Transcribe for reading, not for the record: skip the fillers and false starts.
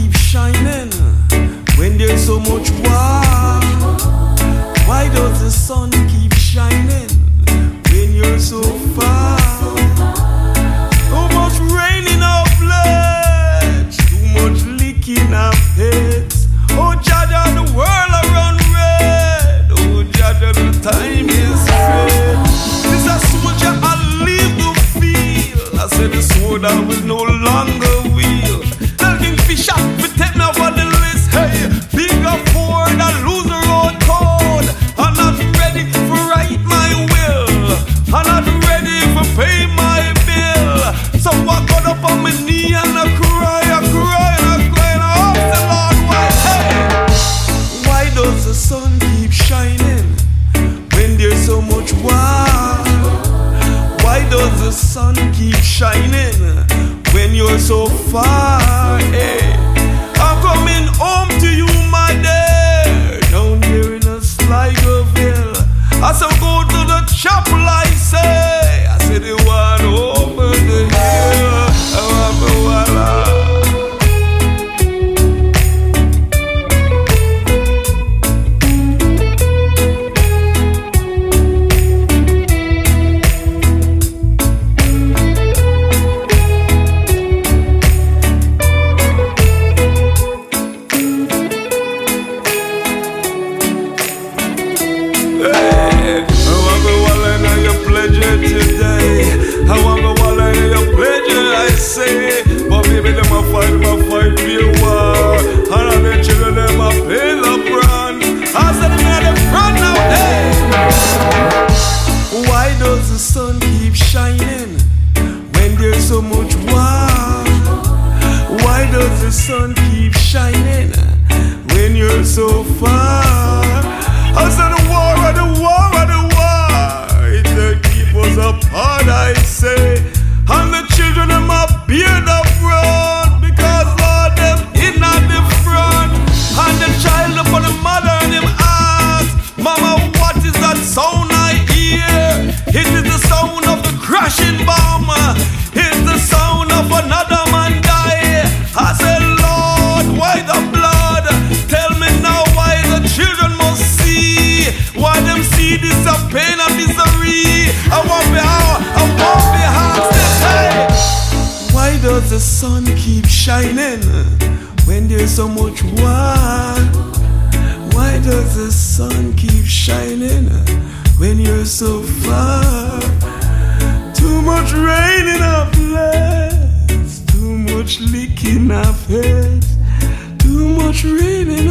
keep shining when there's so much war? Why does the sun keep shining when you're so far? Too much rain in our blood, too much leak in our heads. Oh Jaja, the world around red. Oh Jaja, the time is red. This a soldier, I leave the field. I said the sword I will no longer wield. Tell King Fisher, we take me over the list. Hey, bigger Ford, I lose the road code. I'm not ready for write my will. I'm not ready for pay my bill. So I got up on my knee and I cry, and I ask the Lord why. Hey, why does the sun keep shining when there's so much war? Why does the sun keep shining when you're so far? Hey, I'm coming home to you, my dear, down here in a Sligoville. I said go to the chapel, I said the one over the hill. But baby, them a fight real war. And all the children, them a pay the brand. I said them at the front now, hey. Why does the sun keep shining when there's so much war? Why does the sun keep shining when you're so far? I said the war, it keep us apart, I say. And the children them a bear the front because Lord them in at the front. And the child upon the mother and him ask, Mama, what is that sound I hear? It is the sound of the crashing bomb. It's the sound of another man die. I said, Lord, why the blood? Tell me now why the children must see. Why them see this a pain and misery. I won't be hard. Why does the sun keep shining when there's so much war? Why does the sun keep shining when you're so far? Too much rain in our place, too much leak in our face, too much rain in